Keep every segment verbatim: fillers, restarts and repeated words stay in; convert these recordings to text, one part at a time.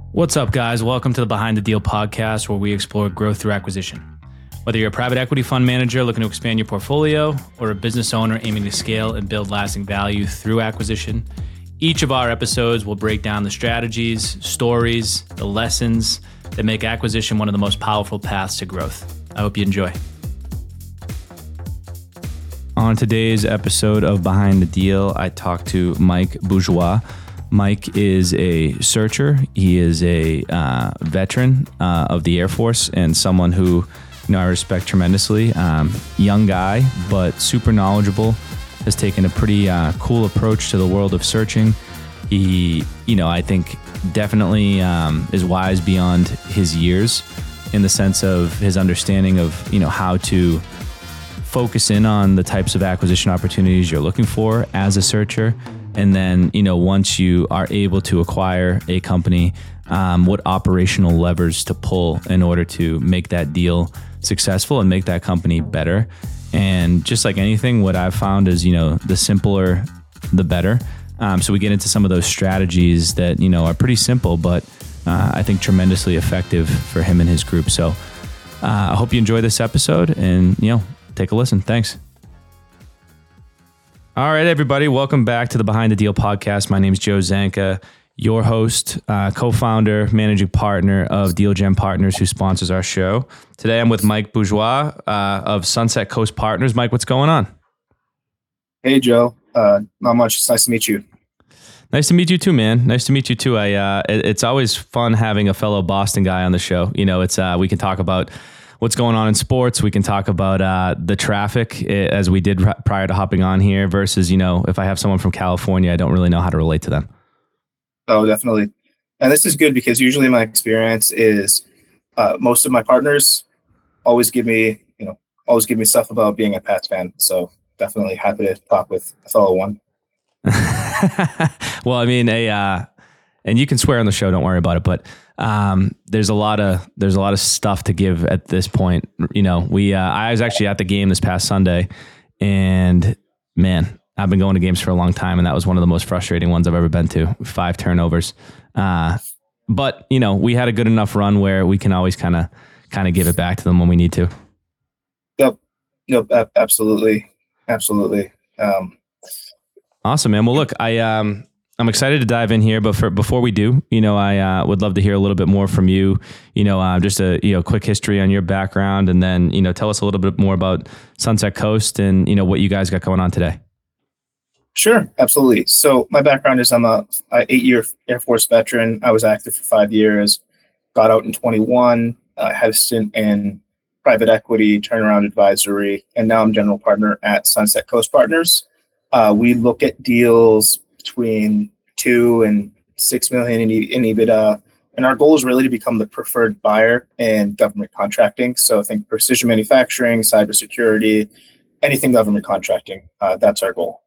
What's up, guys? Welcome to the Behind the Deal podcast, where we explore growth through acquisition. Whether you're a private equity fund manager looking to expand your portfolio or a business owner aiming to scale and build lasting value through acquisition, each of our episodes will break down the strategies, stories, the lessons that make acquisition one of the most powerful paths to growth. I hope you enjoy. On today's episode of Behind the Deal, I talked to Mike Bourgeois. Mike is a searcher. He is a uh, veteran uh, of the Air Force and someone who, you know, I respect tremendously. Um, young guy, but super knowledgeable. Has taken a pretty uh, cool approach to the world of searching. He, you know, I think definitely um, is wise beyond his years in the sense of his understanding of, you know, how to focus in on the types of acquisition opportunities you're looking for as a searcher. And then, you know, once you are able to acquire a company, um, what operational levers to pull in order to make that deal successful and make that company better. And just like anything, what I've found is, you know, the simpler, the better. Um, so we get into some of those strategies that, you know, are pretty simple, but uh, I think tremendously effective for him and his group. So uh, I hope you enjoy this episode and, you know, take a listen. Thanks. All right, everybody. Welcome back to the Behind the Deal podcast. My name is Joe Zanka, your host, uh, co-founder, managing partner of DealGen Partners, who sponsors our show. Today, I'm with Mike Bourgeois uh, of Sunset Coast Partners. Mike, what's going on? Hey, Joe. Uh, not much. It's nice to meet you. Nice to meet you too, man. Nice to meet you too. I uh, it, it's always fun having a fellow Boston guy on the show. You know, it's uh, we can talk about what's going on in sports. We can talk about uh, the traffic as we did prior to hopping on here versus, you know, if I have someone from California, I don't really know how to relate to them. Oh, definitely. And this is good because usually my experience is uh, most of my partners always give me, you know, always give me stuff about being a Pats fan. So definitely happy to talk with a fellow one. Well, I mean, a, uh, and you can swear on the show, don't worry about it. But um, there's a lot of there's a lot of stuff to give at this point. You know, we uh, I was actually at the game this past Sunday, and man, I've been going to games for a long time, and that was one of the most frustrating ones I've ever been to. Five turnovers, uh, but you know, we had a good enough run where we can always kind of kind of give it back to them when we need to. Yep, yep, absolutely, absolutely. Um, awesome, man. Well, look, I. Um, I'm excited to dive in here, but for, before we do, you know, I uh, would love to hear a little bit more from you. You know, uh, just a you know quick history on your background, and then you know, tell us a little bit more about Sunset Coast and you know what you guys got going on today. Sure, absolutely. So my background is I'm a, a eight-year Air Force veteran. I was active for five years, got out in twenty-one, uh, had a stint in private equity, turnaround advisory, and now I'm general partner at Sunset Coast Partners. Uh, we look at deals between two and six million in, in EBITDA. And our goal is really to become the preferred buyer in government contracting. So I think precision manufacturing, cybersecurity, anything government contracting, uh, that's our goal.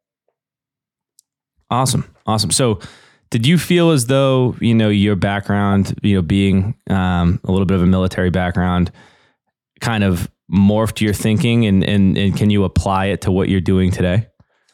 Awesome. Awesome. So did you feel as though, you know, your background, you know, being um, a little bit of a military background kind of morphed your thinking and, and, and can you apply it to what you're doing today?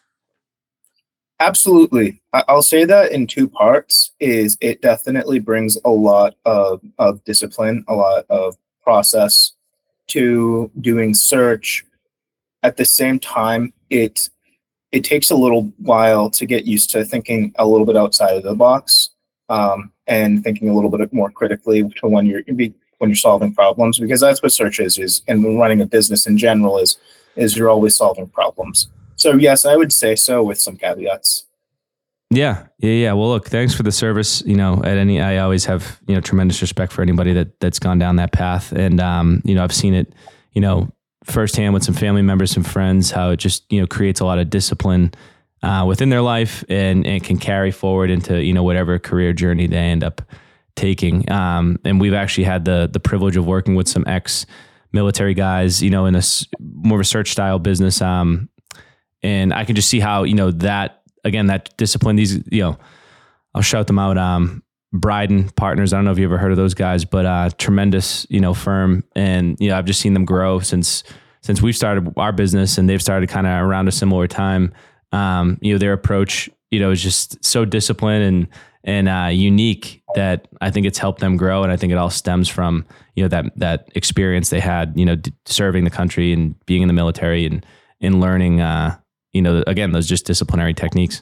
Absolutely. I'll say that in two parts. Is it definitely brings a lot of, of discipline, a lot of process to doing search. At the same time, it it takes a little while to get used to thinking a little bit outside of the box um, and thinking a little bit more critically to when you're when you're solving problems, because that's what search is, is and when running a business in general is is you're always solving problems. So yes, I would say so with some caveats. Yeah. Yeah. Yeah. Well, look, thanks for the service. You know, at any, I always have, you know, tremendous respect for anybody that that's gone down that path. And, um, you know, I've seen it, you know, firsthand with some family members, some friends, how it just, you know, creates a lot of discipline uh, within their life and, and can carry forward into, you know, whatever career journey they end up taking. Um, and we've actually had the, the privilege of working with some ex military guys, you know, in a more of a search style business. Um, and I can just see how, you know, that, again, that discipline, these, you know, I'll shout them out. Um, Bryden Partners. I don't know if you ever heard of those guys, but uh, tremendous, you know, firm. And, you know, I've just seen them grow since, since we've started our business and they've started kind of around a similar time. Um, you know, their approach, you know, is just so disciplined and, and uh, unique that I think it's helped them grow. And I think it all stems from, you know, that, that experience they had, you know, d- serving the country and being in the military and, and learning, uh, you know, again, those just disciplinary techniques.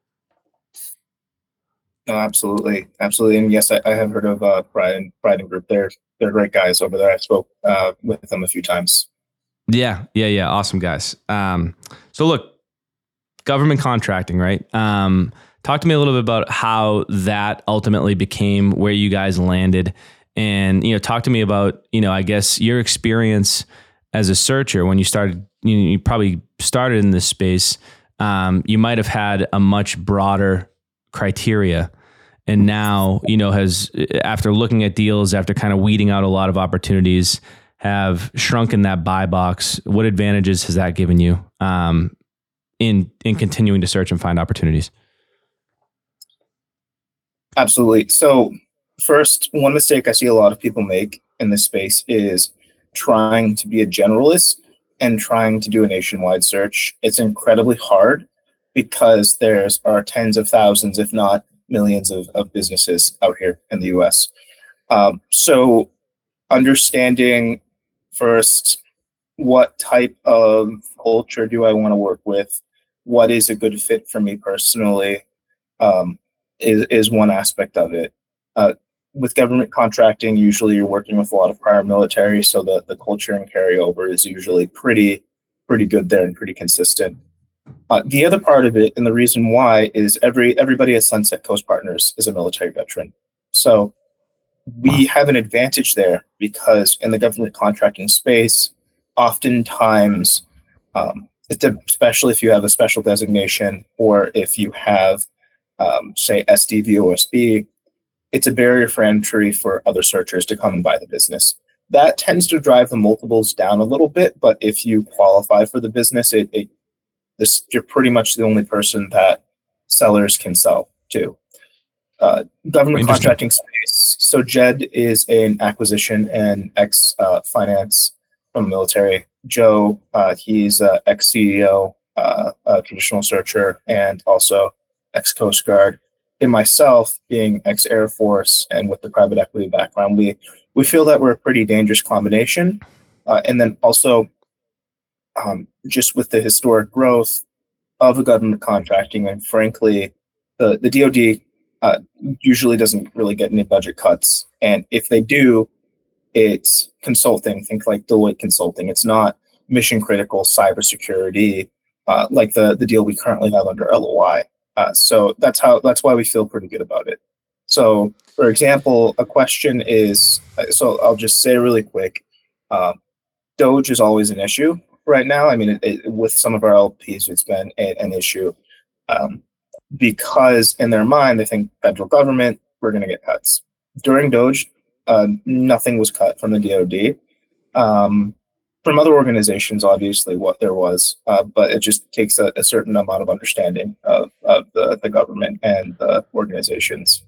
No, absolutely. Absolutely. And yes, I, I have heard of uh, Pride and Pride and Group. They're, they're great guys over there. I spoke uh, with them a few times. Yeah. Yeah. Yeah. Awesome guys. Um, so look, government contracting, right? Um, talk to me a little bit about how that ultimately became where you guys landed, and, you know, talk to me about, you know, I guess your experience as a searcher when you started, you know, you probably started in this space. Um, you might've had a much broader criteria. And now, you know, has, after looking at deals, after kind of weeding out a lot of opportunities, have shrunken that buy box. What advantages has that given you um, in in continuing to search and find opportunities? Absolutely. So first, one mistake I see a lot of people make in this space is trying to be a generalist and trying to do a nationwide search. It's incredibly hard because there's are tens of thousands, if not millions of, of businesses out here in the U S. Um, so understanding first, what type of culture do I want to work with? What is a good fit for me personally um, is, is one aspect of it. Uh, with government contracting, usually you're working with a lot of prior military, so the, the culture and carryover is usually pretty, pretty good there and pretty consistent. Uh, the other part of it, and the reason why, is every everybody at Sunset Coast Partners is a military veteran. So we have an advantage there because in the government contracting space, oftentimes, um, especially if you have a special designation or if you have, um, say, S D V O S B, it's a barrier for entry for other searchers to come and buy the business. That tends to drive the multiples down a little bit, but if you qualify for the business, it, it this you're pretty much the only person that sellers can sell to. Uh, government contracting space. So Jed is an acquisition and ex uh, finance from the military. Joe, uh, he's uh, ex C E O, uh, a traditional searcher, and also ex Coast Guard. And myself, being ex Air Force and with the private equity background, we we feel that we're a pretty dangerous combination. Uh, and then also, um, just with the historic growth of the government contracting, and frankly, the the D O D uh, usually doesn't really get any budget cuts, and if they do, it's consulting. Think like Deloitte Consulting. It's not mission critical cybersecurity uh, like the the deal we currently have under L O I. Uh, so that's how that's why we feel pretty good about it. So, for example, a question is, so I'll just say really quick, uh, Doge is always an issue right now. I mean, it, it, with some of our L Ps, it's been a, an issue um, because in their mind, they think federal government, we're going to get cuts. During Doge, uh, nothing was cut from the D O D. Um, from other organizations, obviously, what there was, uh, but it just takes a, a certain amount of understanding of, of the, the government and the organizations.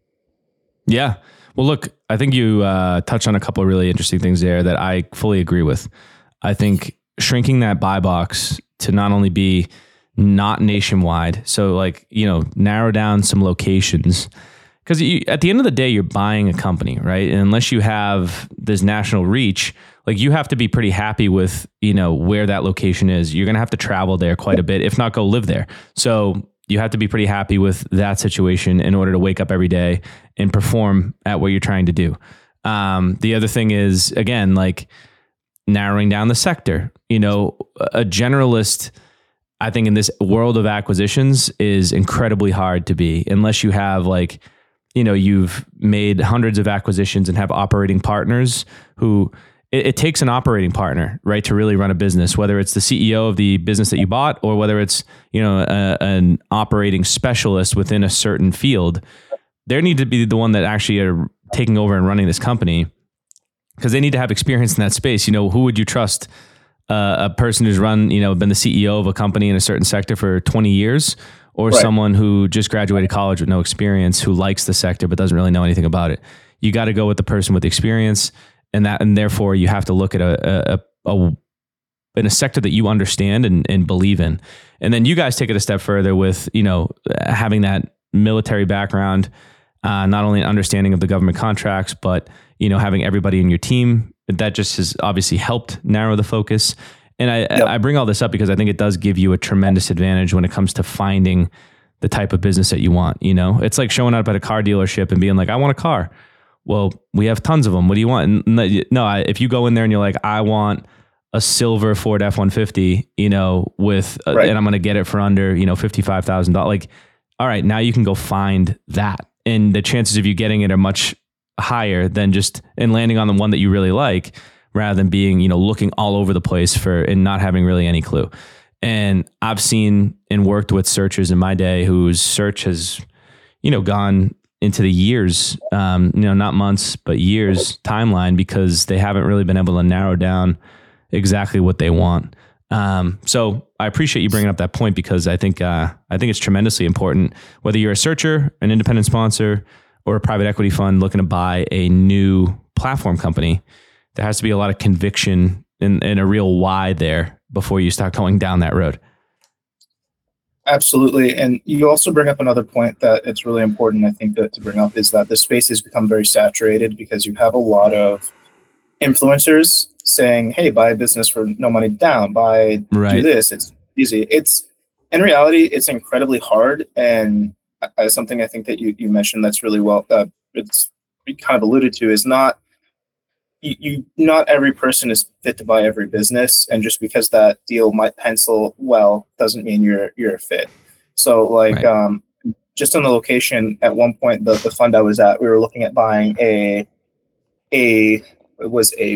Yeah. Well, look, I think you uh, touched on a couple of really interesting things there that I fully agree with. I think shrinking that buy box to not only be not nationwide, so like, you know, narrow down some locations, because at the end of the day, you're buying a company, right? And unless you have this national reach, like you have to be pretty happy with, you know, where that location is. You're going to have to travel there quite a bit, if not go live there. So you have to be pretty happy with that situation in order to wake up every day and perform at what you're trying to do. Um, the other thing is, again, like narrowing down the sector. You know, a generalist, I think in this world of acquisitions, is incredibly hard to be unless you have like, you know, you've made hundreds of acquisitions and have operating partners who, it, it takes an operating partner, right, to really run a business, whether it's the C E O of the business that you bought or whether it's, you know, a, an operating specialist within a certain field. They need to be the one that actually are taking over and running this company because they need to have experience in that space. You know, who would you trust? Uh, a person who's run, you know, been the C E O of a company in a certain sector for twenty years, or right. someone who just graduated college with no experience, who likes the sector but doesn't really know anything about it. You got to go with the person with the experience, and that, and therefore you have to look at a, a, a, a in a sector that you understand and, and believe in. And then you guys take it a step further with, you know, having that military background, uh, not only an understanding of the government contracts, but, you know, having everybody in your team, that just has obviously helped narrow the focus. And I, yep. I bring all this up because I think it does give you a tremendous advantage when it comes to finding the type of business that you want. You know, it's like showing up at a car dealership and being like, I want a car. Well, we have tons of them. What do you want? And no, I, if you go in there and you're like, I want a silver Ford F one fifty, you know, with, uh, right. and I'm going to get it for under, you know, fifty-five thousand dollars. Like, all right, now you can go find that. And the chances of you getting it are much higher than just and landing on the one that you really like, rather than being, you know, looking all over the place for and not having really any clue. And I've seen and worked with searchers in my day whose search has, you know, gone into the years, um, you know, not months, but years timeline, because they haven't really been able to narrow down exactly what they want. Um, so I appreciate you bringing up that point, because I think, uh, I think it's tremendously important, whether you're a searcher, an independent sponsor, or a private equity fund looking to buy a new platform company. There has to be a lot of conviction and, and a real why there before you start going down that road. Absolutely. And you also bring up another point that it's really important, I think, that to bring up is that the space has become very saturated, because you have a lot of influencers saying, hey, buy a business for no money down, buy, right. do this. It's easy. It's in reality, it's incredibly hard. And uh, something I think that you, you mentioned that's really well, uh, it's kind of alluded to is not, You, you not every person is fit to buy every business, and just because that deal might pencil well doesn't mean you're you're a fit. So like right. um just on the location, at one point the, the fund I was at, we were looking at buying a a it was a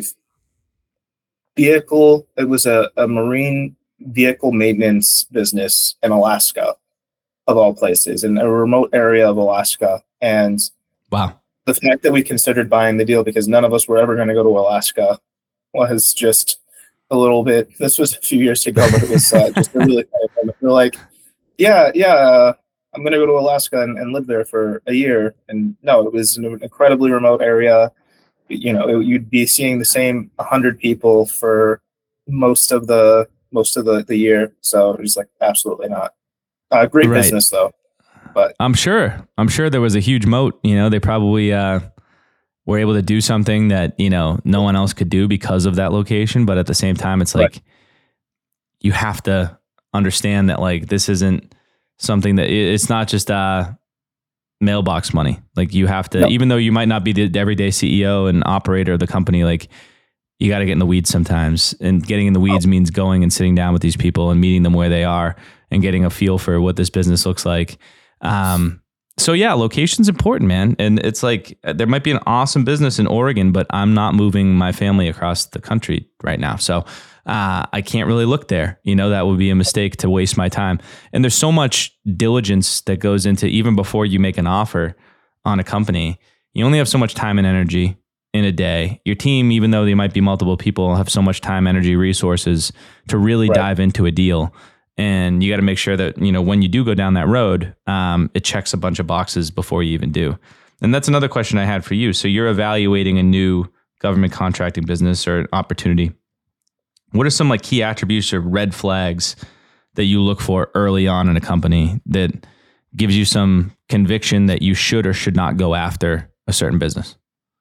vehicle it was a, a marine vehicle maintenance business in Alaska, of all places, in a remote area of Alaska. And wow. The fact that we considered buying the deal, because none of us were ever going to go to Alaska, was just a little bit, this was a few years ago, but it was uh, just a really kind of, we're like, yeah, yeah, uh, I'm going to go to Alaska and, and live there for a year. And no, it was an incredibly remote area. You know, it, you'd be seeing the same one hundred people for most of the, most of the, the year. So it was like, absolutely not. Uh, great right. business though. But I'm sure, I'm sure there was a huge moat. You know, they probably uh, were able to do something that, you know, no one else could do because of that location. But at the same time, it's like, right. you have to understand that, like, this isn't something that it's not just uh, mailbox money. Like, you have to, no. even though you might not be the everyday C E O and operator of the company, like, you got to get in the weeds sometimes. And getting in the weeds oh. means going and sitting down with these people and meeting them where they are and getting a feel for what this business looks like. Um, so yeah, location's important, man. And it's like, there might be an awesome business in Oregon, but I'm not moving my family across the country right now. So, uh, I can't really look there. You know, that would be a mistake to waste my time. And there's so much diligence that goes into, even before you make an offer on a company, you only have so much time and energy in a day. Your team, even though they might be multiple people, have so much time, energy, resources to really right. dive into a deal. And you got to make sure that, you know, when you do go down that road, um, it checks a bunch of boxes before you even do. And that's another question I had for you. So you're evaluating a new government contracting business or an opportunity. What are some like key attributes or red flags that you look for early on in a company that gives you some conviction that you should or should not go after a certain business?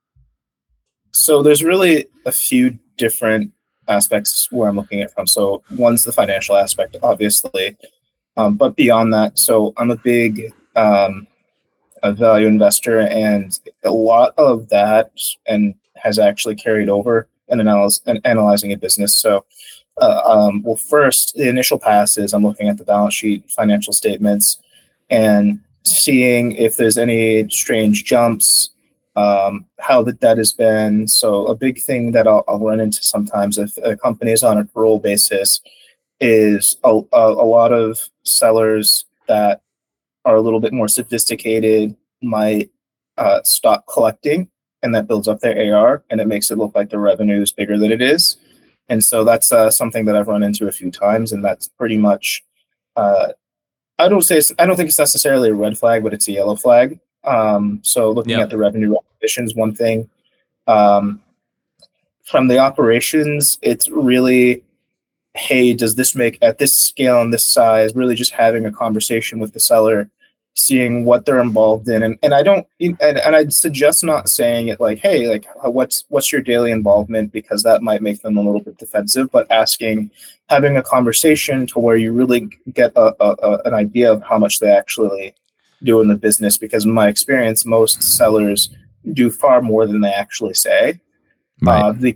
So there's really a few different aspects where I'm looking at it from. So one's the financial aspect, obviously, um, but beyond that, so I'm a big um, a value investor, and a lot of that and has actually carried over in analyze, in analyzing a business. So, uh, um, well, first, the initial pass is I'm looking at the balance sheet, financial statements, and seeing if there's any strange jumps, um, how the debt has been. So a big thing that I'll, I'll run into sometimes if a company is on a parole basis is a, a, a lot of sellers that are a little bit more sophisticated might uh, stop collecting, and that builds up their A R, and it makes it look like the revenue is bigger than it is. And so that's uh, something that I've run into a few times, and that's pretty much, uh, I don't say, I don't think it's necessarily a red flag, but it's a yellow flag. Um, so looking yep. at the revenue recognition is one thing. Um, from the operations, it's really, hey, does this make, at this scale and this size, really just having a conversation with the seller seeing what they're involved in. And, and I don't, and, and I'd suggest not saying it like, hey, like what's, what's your daily involvement? Because that might make them a little bit defensive, but asking, having a conversation to where you really get a, a, a, an idea of how much they actually do in the business. Because in my experience, most sellers do far more than they actually say. Right. Uh, the,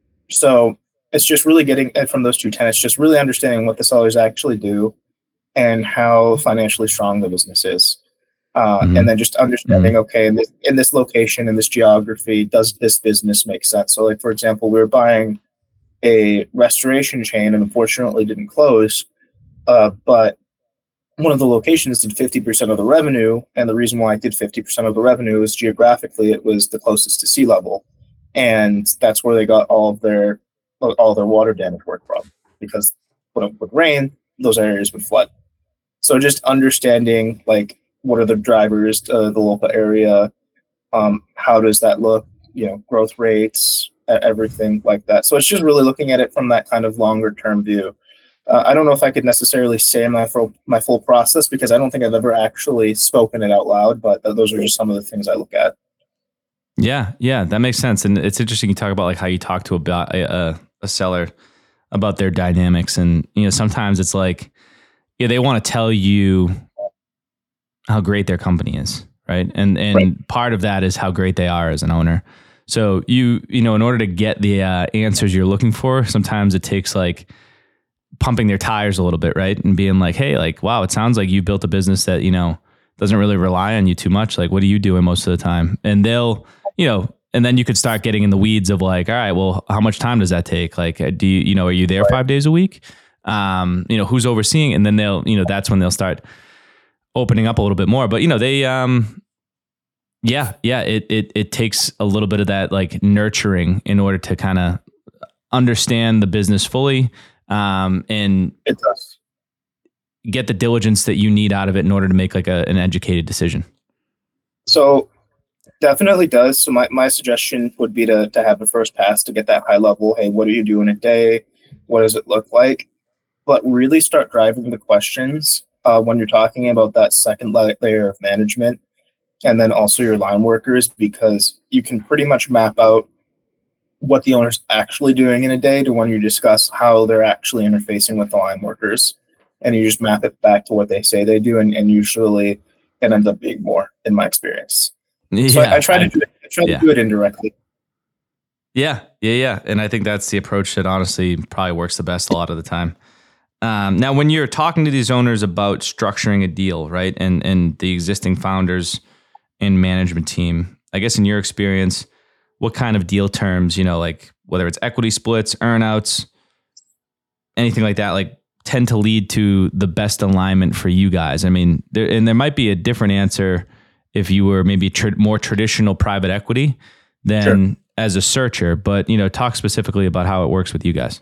so it's just really getting from those two tenets, just really understanding what the sellers actually do and how financially strong the business is. Uh, mm-hmm. And then just understanding, mm-hmm. okay, in this, in this location, in this geography, does this business make sense? So like, for example, we were buying a restoration chain and unfortunately didn't close. Uh, but one of the locations did fifty percent of the revenue. And the reason why it did fifty percent of the revenue is geographically, it was the closest to sea level. And that's where they got all of their, all their water damage work from, because when it would rain, those areas would flood. So just understanding, like, what are the drivers to the local area? Um, how does that look? You know, growth rates, everything like that. So it's just really looking at it from that kind of longer term view. Uh, I don't know if I could necessarily say my full, my full process, because I don't think I've ever actually spoken it out loud, but those are just some of the things I look at. Yeah, yeah, that makes sense. And it's interesting you talk about like how you talk to a, a, a seller about their dynamics. And, you know, sometimes it's like, yeah, they want to tell you how great their company is, right? And and right. part of that is how great they are as an owner. So you you know, in order to get the uh, answers you're looking for, sometimes it takes like pumping their tires a little bit, right? And being like, hey, like, wow, it sounds like you built a business that, you know, doesn't really rely on you too much. Like, what are you doing most of the time? And they'll, you know, and then you could start getting in the weeds of like, all right, well, how much time does that take? Like, do you, you know, are you there right. five days a week? Um, you know, who's overseeing? And then they'll, you know, that's when they'll start opening up a little bit more. But, you know, they, um, yeah, yeah, it, it, it takes a little bit of that like nurturing in order to kind of understand the business fully, um, and it does. get the diligence that you need out of it in order to make like a, an educated decision. So definitely does. So my, my suggestion would be to, to have a first pass to get that high level. Hey, what do you do in a day? What does it look like? But really start driving the questions uh, when you're talking about that second la- layer of management, and then also your line workers, because you can pretty much map out what the owner's actually doing in a day to when you discuss how they're actually interfacing with the line workers. And you just map it back to what they say they do, and, and usually it ends up being more, in my experience. Yeah, so I, I try to do it, I try yeah. to do it indirectly. Yeah, yeah, yeah. And I think that's the approach that honestly probably works the best a lot of the time. Um, now, when you're talking to these owners about structuring a deal, right, and and the existing founders and management team, I guess in your experience, what kind of deal terms, you know, like whether it's equity splits, earnouts, anything like that, like tend to lead to the best alignment for you guys? I mean, there, and there might be a different answer if you were maybe tra- more traditional private equity than sure. as a searcher, but, you know, talk specifically about how it works with you guys.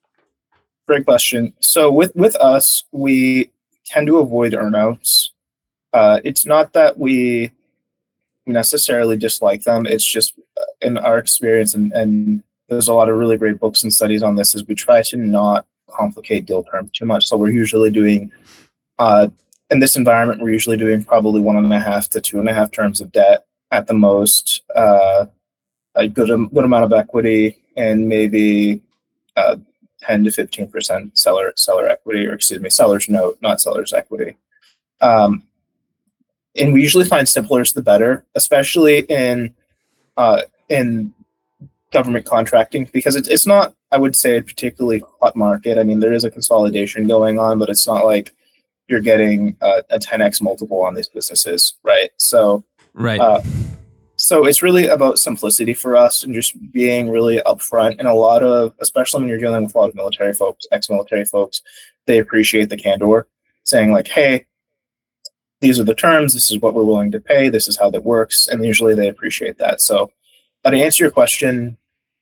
Great question. So with, with us, we tend to avoid earnouts. Uh, it's not that we necessarily dislike them. It's just in our experience, and, and there's a lot of really great books and studies on this, is we try to not complicate deal terms too much. So we're usually doing, uh, in this environment, we're usually doing probably one and a half to two and a half terms of debt at the most, uh, a good, good amount of equity, and maybe uh, ten to fifteen percent seller seller equity, or excuse me, seller's note, not seller's equity. Um, and we usually find simpler is the better, especially in uh, in government contracting, because it's it's not, I would say, a particularly hot market. I mean, there is a consolidation going on, but it's not like you're getting a, a ten x multiple on these businesses, right? So, right. Uh, So it's really about simplicity for us, and just being really upfront. And a lot of, especially when you're dealing with a lot of military folks, ex-military folks, they appreciate the candor, saying like, hey, these are the terms, this is what we're willing to pay, this is how that works. And usually they appreciate that. So uh, to answer your question,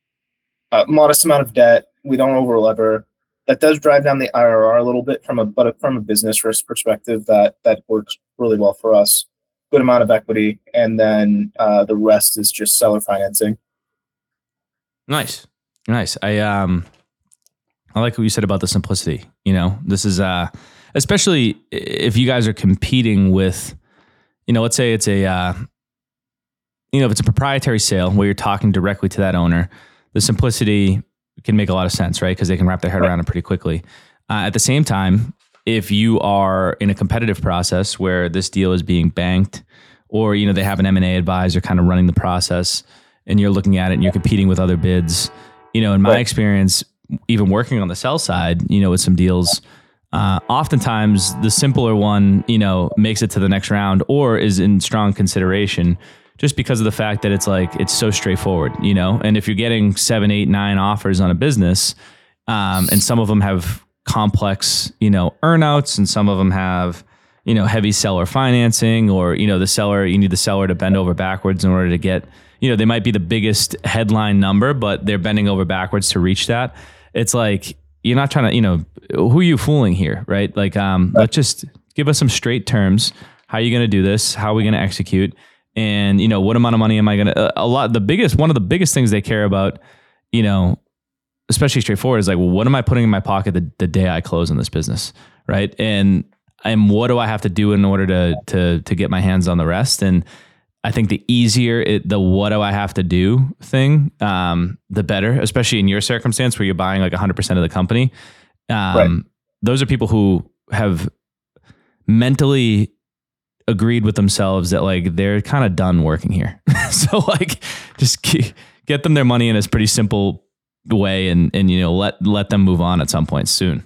uh, modest amount of debt, we don't over lever. That does drive down the I R R a little bit from a, but from a business risk perspective, that that works really well for us. Good amount of equity, and then uh, the rest is just seller financing. Nice, nice. I um, I like what you said about the simplicity. You know, this is uh, especially if you guys are competing with you know, let's say it's a, uh, you know, if it's a proprietary sale where you're talking directly to that owner, the simplicity can make a lot of sense, right? Because they can wrap their head around it pretty quickly. Uh, at the same time, if you are in a competitive process where this deal is being banked, or, you know, they have an M and A advisor kind of running the process and you're looking at it and you're competing with other bids, you know, in my right. experience, even working on the sell side, you know, with some deals, uh, oftentimes the simpler one, you know, makes it to the next round or is in strong consideration just because of the fact that it's like, it's so straightforward, you know, and if you're getting seven, eight, nine offers on a business, um, and some of them have complex, you know, earnouts and some of them have, you know, heavy seller financing, or, you know, the seller, you need the seller to bend over backwards in order to get, you know, they might be the biggest headline number, but they're bending over backwards to reach that. It's like, you're not trying to, you know, who are you fooling here, right? Like, um, let's just give us some straight terms. How are you going to do this? How are we going to execute? And, you know, what amount of money am I going to, a lot, the biggest, one of the biggest things they care about, you know, especially straightforward, is like, well, what am I putting in my pocket the, the day I close on this business? Right. And, and what do I have to do in order to, to, to get my hands on the rest? And I think the easier it, the what do I have to do thing, um, the better, especially in your circumstance where you're buying like one hundred percent of the company. Um, right. Those are people who have mentally agreed with themselves that like they're kind of done working here. So like just get them their money in a pretty simple way and, and, you know, let, let them move on at some point soon.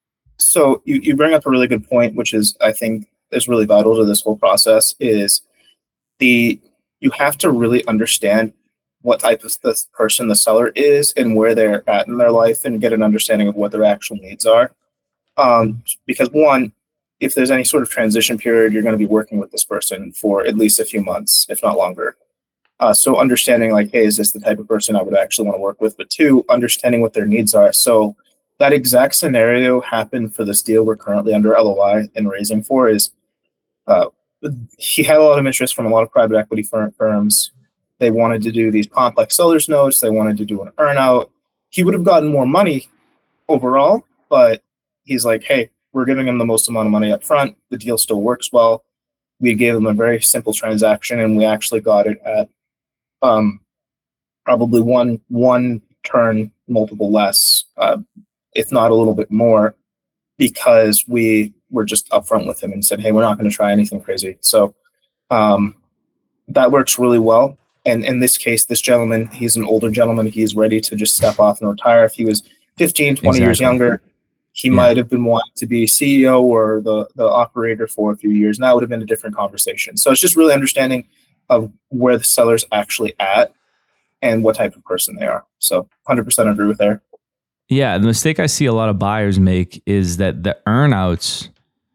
So you, you bring up a really good point, which is, I think, is really vital to this whole process, is the, you have to really understand what type of this person the seller is and where they're at in their life and get an understanding of what their actual needs are. Um, because one, if there's any sort of transition period, you're going to be working with this person for at least a few months, if not longer. Uh, so understanding like, hey, is this the type of person I would actually want to work with? But two, understanding what their needs are. So that exact scenario happened for this deal we're currently under L O I and raising for. Is uh, he had a lot of interest from a lot of private equity firm, firms. They wanted to do these complex seller's notes. They wanted to do an earnout. He would have gotten more money overall, but he's like, hey, we're giving him the most amount of money up front. The deal still works well. We gave him a very simple transaction, and we actually got it at um, probably one one turn multiple less, uh, if not a little bit more, because we were just upfront with him and said, hey, we're not going to try anything crazy. So um, that works really well. And in this case, this gentleman, he's an older gentleman. He's ready to just step off and retire. If he was fifteen, twenty exactly. years younger, he yeah. might have been wanting to be C E O or the, the operator for a few years. And that would have been a different conversation. So it's just really understanding of where the seller's actually at and what type of person they are. So one hundred percent agree with there. Yeah, the mistake I see a lot of buyers make is that the earnouts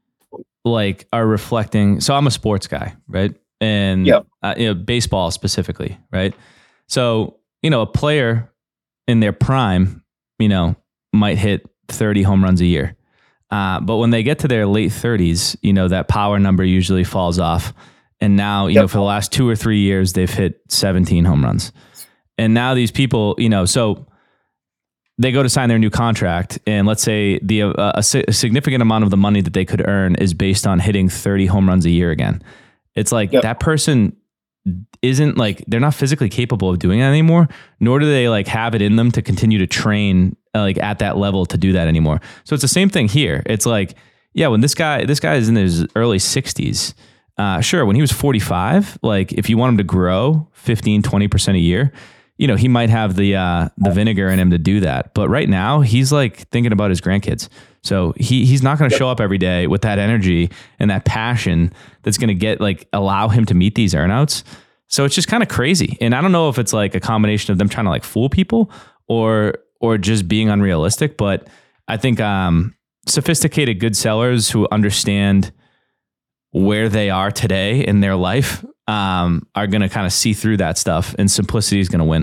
like are reflecting. So I'm a sports guy, right? And yep. uh, you know, baseball specifically, right? So, you know, a player in their prime, you know, might hit thirty home runs a year. Uh, but when they get to their late thirties, you know, that power number usually falls off. And now, you yep. know, for the last two or three years, they've hit seventeen home runs. And now these people, you know, so they go to sign their new contract, and let's say the uh, a, a significant amount of the money that they could earn is based on hitting thirty home runs a year again. It's like yep. that person isn't like, they're not physically capable of doing that anymore, nor do they like have it in them to continue to train uh, like at that level to do that anymore. So it's the same thing here. It's like, yeah, when this guy, this guy is in his early sixties, uh, sure. When he was forty-five, like if you want him to grow fifteen, twenty percent a year, you know, he might have the, uh, the vinegar in him to do that. But right now he's like thinking about his grandkids. So he he's not going to show up every day with that energy and that passion that's going to get like, allow him to meet these earnouts. So it's just kind of crazy. And I don't know if it's like a combination of them trying to like fool people or, or just being unrealistic. But I think, um, sophisticated good sellers who understand where they are today in their life, um, are going to kind of see through that stuff, and simplicity is going to win.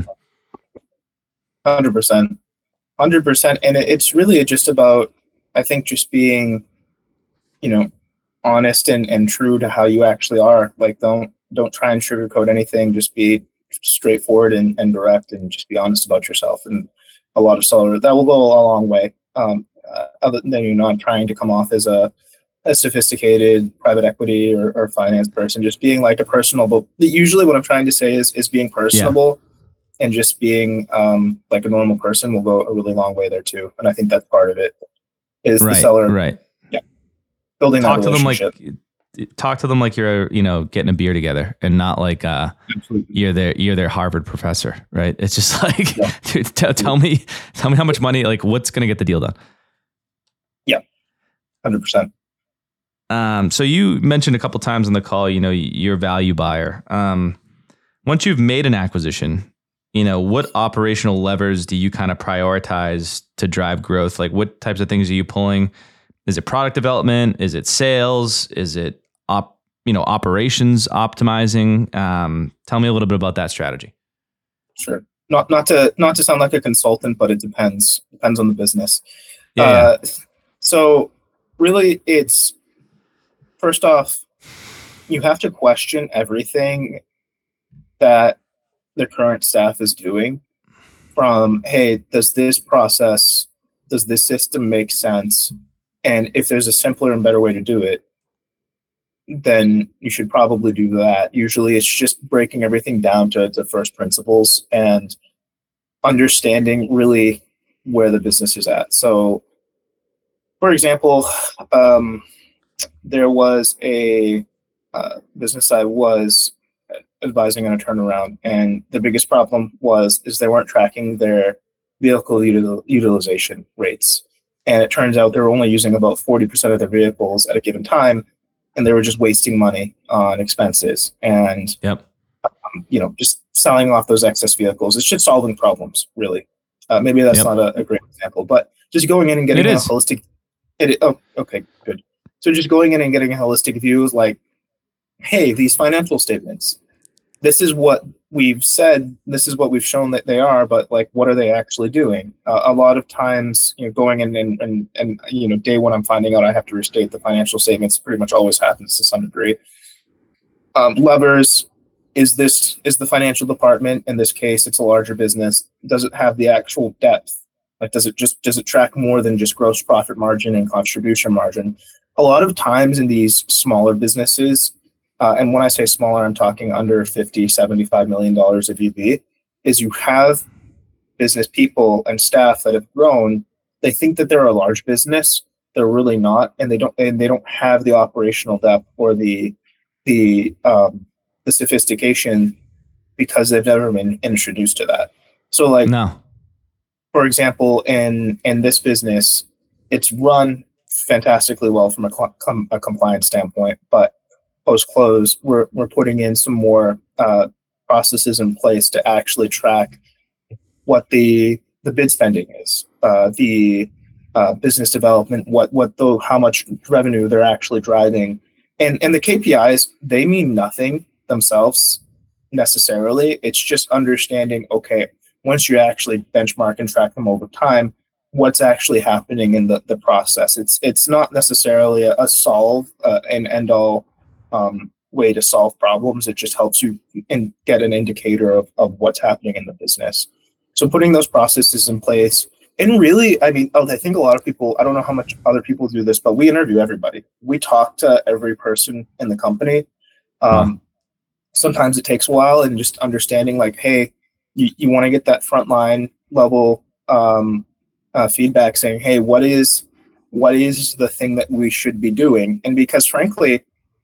one hundred percent. one hundred percent. And it's really just about, I think, just being, you know, honest and, and true to how you actually are. Like, don't, don't try and sugarcoat anything. Just be straightforward and, and direct, and just be honest about yourself. And a lot of sellers, that will go a long way. Um, uh, other than, you know, I'm trying to come off as a, a sophisticated private equity or, or finance person, just being like a personable, usually what I'm trying to say is, is being personable yeah. and just being um, like a normal person will go a really long way there too. And I think that's part of it is right, the seller. Right. Yeah. Building talk that relationship. To them like, talk to them like you're, you know, getting a beer together and not like uh, you're their, you're their Harvard professor, right? It's just like, yeah. dude, t- tell me, tell me how much money, like what's going to get the deal done. Yeah. one hundred percent. Um, so you mentioned a couple times on the call, you know, you're a value buyer. Um, once you've made an acquisition, you know, what operational levers do you kind of prioritize to drive growth? Like what types of things are you pulling? Is it product development? Is it sales? Is it op, you know, operations optimizing? Um, tell me a little bit about that strategy. Sure. Not, not to, not to sound like a consultant, but it depends, depends on the business. Yeah, uh, yeah. So really it's, first off, you have to question everything that the current staff is doing from, hey, does this process, does this system make sense? And if there's a simpler and better way to do it, then you should probably do that. Usually it's just breaking everything down to, to first principles and understanding really where the business is at. So, for example, um, there was a uh, business I was advising on a turnaround, and the biggest problem was is they weren't tracking their vehicle util- utilization rates. And it turns out they were only using about forty percent of their vehicles at a given time, and they were just wasting money on expenses. And yep. um, you know, just selling off those excess vehicles. It's just solving problems, really. Uh, maybe that's yep. not a, a great example, but just going in and getting it a is. holistic. It, oh, okay, good. So just going in and getting a holistic view is like, hey, these financial statements, this is what we've said, this is what we've shown that they are, but like, what are they actually doing? Uh, a lot of times, you know, going in and, and, and, you know, day one, I'm finding out I have to restate the financial statements. Pretty much always happens to some degree. Um, levers, is this, is the financial department, in this case, it's a larger business, does it have the actual depth? Like, does it just, does it track more than just gross profit margin and contribution margin? A lot of times in these smaller businesses, uh, and when I say smaller, I'm talking under fifty, seventy-five million dollars of E V, is you have business people and staff that have grown. They think that they're a large business. They're really not, and they don't, and they don't have the operational depth or the, the, um, the sophistication because they've never been introduced to that. So like, no. For example, in, in this business, it's run fantastically well from a, com- a compliance standpoint, but post-close, we're we're putting in some more uh, processes in place to actually track what the the bid spending is, uh, the uh, business development, what what the how much revenue they're actually driving, and and the K P Is, they mean nothing themselves necessarily. It's just understanding, okay, once you actually benchmark and track them over time, what's actually happening in the, the process. It's it's not necessarily a, a solve uh, and end all um, way to solve problems. It just helps you in, get an indicator of, of what's happening in the business. So putting those processes in place, and really, I mean, I think a lot of people, I don't know how much other people do this, but we interview everybody. We talk to every person in the company. Um, wow. Sometimes it takes a while, and just understanding like, hey, you, you want to get that frontline level um, uh, feedback saying, hey, what is what is the thing that we should be doing? And because frankly,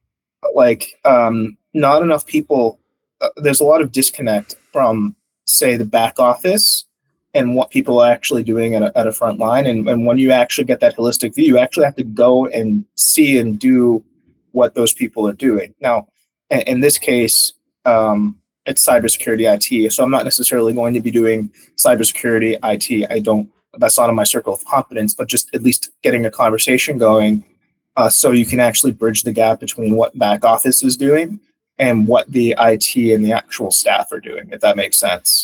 like um, not enough people, uh, there's a lot of disconnect from, say, the back office and what people are actually doing at a, at a front line. And, and when you actually get that holistic view, you actually have to go and see and do what those people are doing. Now, in, in this case, um, it's cybersecurity I T. So I'm not necessarily going to be doing cybersecurity I T. I don't, that's not in my circle of competence, but just at least getting a conversation going uh, so you can actually bridge the gap between what back office is doing and what the I T and the actual staff are doing, if that makes sense.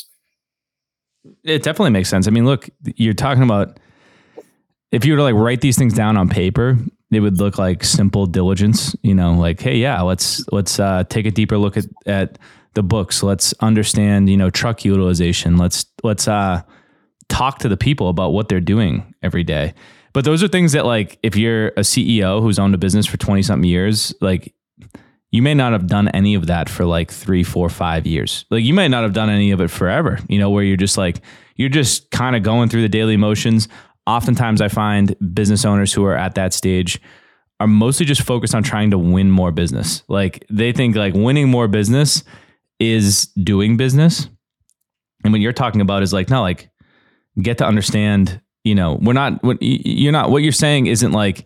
It definitely makes sense. I mean, look, you're talking about, if you were to like write these things down on paper, it would look like simple diligence, you know, like, hey, yeah, let's, let's uh, take a deeper look at, at the books. Let's understand, you know, truck utilization. Let's, let's uh, talk to the people about what they're doing every day. But those are things that, like, if you're a C E O who's owned a business for twenty something years, like, you may not have done any of that for like three, four, five years. Like, you might not have done any of it forever, you know, where you're just like, you're just kind of going through the daily motions. Oftentimes I find business owners who are at that stage are mostly just focused on trying to win more business. Like, they think like winning more business is doing business. And what you're talking about is like, no, like, get to understand, you know, we're not, what you're not, what you're saying isn't like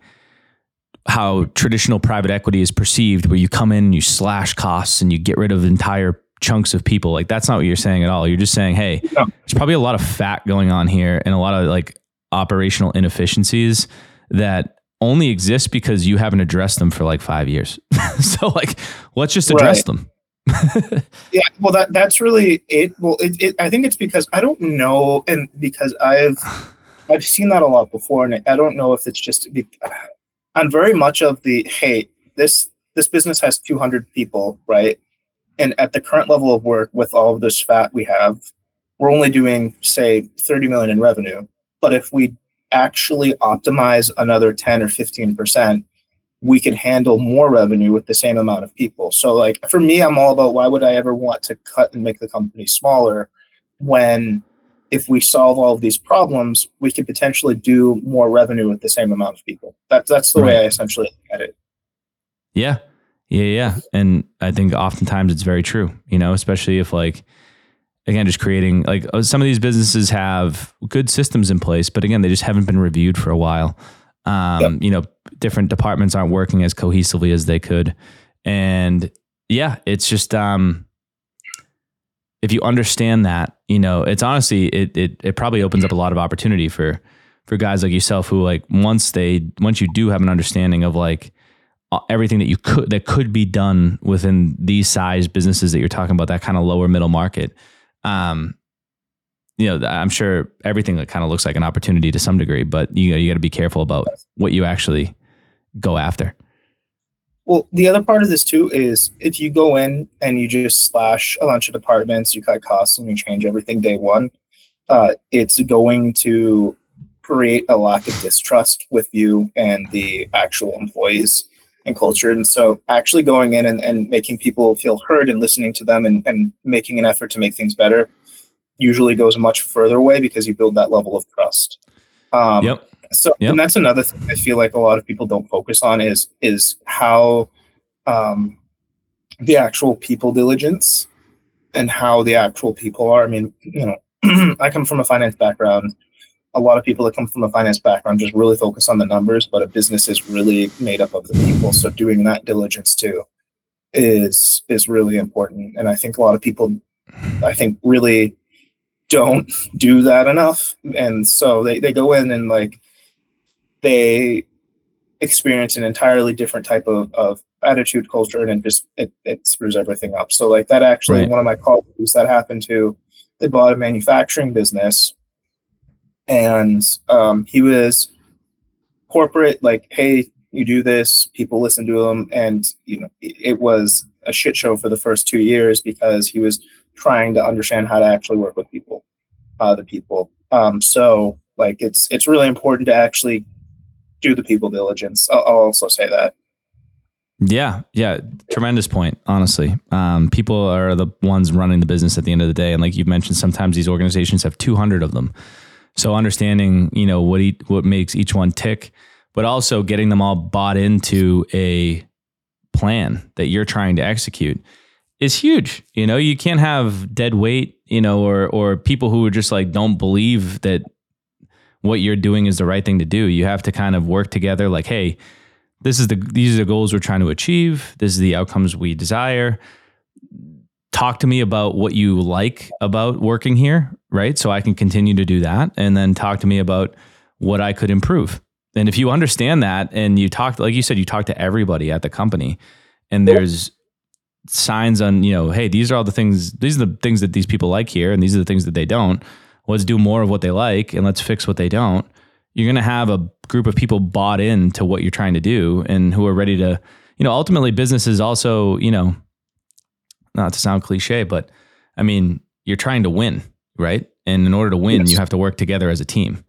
how traditional private equity is perceived, where you come in and you slash costs and you get rid of entire chunks of people. Like, that's not what you're saying at all. You're just saying, hey, No. there's probably a lot of fat going on here and a lot of like operational inefficiencies that only exist because you haven't addressed them for like five years. So like, let's just address Right. them. Yeah, well, that that's really it. Well, it, it, I think it's because I don't know, and because I've I've seen that a lot before, and I don't know if it's just be- I'm very much of the, hey, this this business has two hundred people, right? And at the current level of work, with all of this fat we have, we're only doing, say, thirty million in revenue. But if we actually optimize another ten or fifteen percent, we can handle more revenue with the same amount of people. So like, for me, I'm all about, why would I ever want to cut and make the company smaller when, if we solve all of these problems, we could potentially do more revenue with the same amount of people. That's that's the Right. way I essentially look at it. Yeah. Yeah. Yeah. And I think oftentimes it's very true, you know, especially if like, again, just creating like uh, some of these businesses have good systems in place, but again, they just haven't been reviewed for a while. Um, Yep. You know, different departments aren't working as cohesively as they could. And yeah, it's just, um, if you understand that, you know, it's honestly, it, it, it probably opens up a lot of opportunity for, for guys like yourself who, like, once they, once you do have an understanding of like uh, everything that you could, that could be done within these size businesses that you're talking about, that kind of lower middle market. Um, you know, I'm sure everything that kind of looks like an opportunity to some degree, but you know, you got to be careful about what you actually go after. Well, the other part of this too is, if you go in and you just slash a bunch of departments, you cut costs and you change everything day one, uh, it's going to create a lack of distrust with you and the actual employees and culture. And so actually going in and, and making people feel heard and listening to them and, and making an effort to make things better usually goes a much further way, because you build that level of trust. Um, Yep. So, Yep. and that's another thing I feel like a lot of people don't focus on is, is how um, the actual people diligence and how the actual people are. I mean, you know, I come from a finance background. A lot of people that come from a finance background just really focus on the numbers, but a business is really made up of the people. So doing that diligence too is, is really important. And I think a lot of people, I think, really don't do that enough. And so they, they go in and like, they experience an entirely different type of, of attitude, culture, and it just, it, it screws everything up. So like that actually, Right. one of my colleagues that happened to, they bought a manufacturing business, and um, he was corporate, like, hey, you do this, people listen to him. And, you know, it, it was a shit show for the first two years because he was trying to understand how to actually work with people, uh, the people. Um, so like, it's, it's really important to actually do the people diligence. I'll, I'll also say that. Yeah. Yeah. Tremendous point. Honestly. Um, people are the ones running the business at the end of the day. And like you've mentioned, sometimes these organizations have two hundred of them. So understanding, you know, what, each, what makes each one tick, but also getting them all bought into a plan that you're trying to execute is huge. You know, you can't have dead weight, you know, or, or people who are just like, don't believe that what you're doing is the right thing to do. You have to kind of work together like, hey, this is the, these are the goals we're trying to achieve. This is the outcomes we desire. Talk to me about what you like about working here, right? So I can continue to do that. And then talk to me about what I could improve. And if you understand that and you talk, like you said, you talk to everybody at the company and there's signs on, you know, hey, these are all the things, these are the things that these people like here. And these are the things that they don't. Let's do more of what they like and let's fix what they don't. You're going to have a group of people bought into what you're trying to do and who are ready to, you know, ultimately businesses also, you know, not to sound cliche, but I mean, you're trying to win, right? And in order to win, Yes. you have to work together as a team.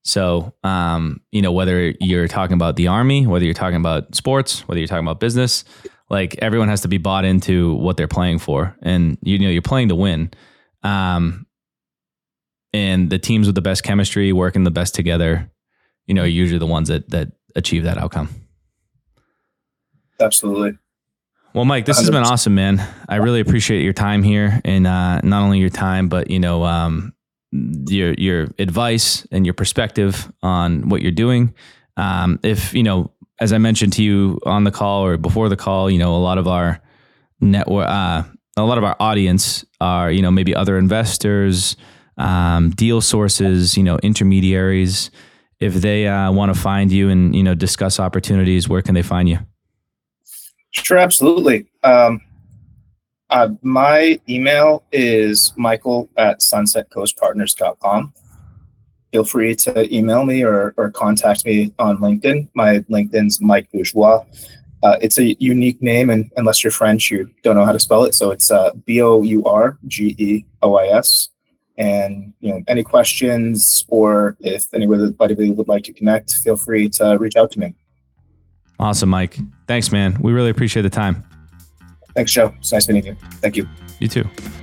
So, um, you know, whether you're talking about the Army, whether you're talking about sports, whether you're talking about business, like everyone has to be bought into what they're playing for. And, you know, you're playing to win. Um, and the teams with the best chemistry, working the best together, you know, are usually the ones that, that achieve that outcome. Absolutely. Well, Mike, this one hundred percent. has been awesome, man. I really appreciate your time here, and uh, not only your time, but you know, um, your your advice and your perspective on what you're doing. Um, if you know, as I mentioned to you on the call or before the call, you know, a lot of our network, uh, a lot of our audience are, you know, maybe other investors, um, deal sources, you know, intermediaries. If they uh, want to find you and you know discuss opportunities, where can they find you? Sure, absolutely. Um, uh, my email is michael at sunset coast partners dot com. Feel free to email me or, or contact me on LinkedIn. My LinkedIn's Mike Bourgeois. Uh, it's a unique name, and unless you're French, you don't know how to spell it. So it's uh, B O U R G E O I S. And you know, any questions or if anybody would like to connect, feel free to reach out to me. Awesome, Mike. Thanks, man. We really appreciate the time. Thanks, Joe. It's nice meeting you. Thank you. You too.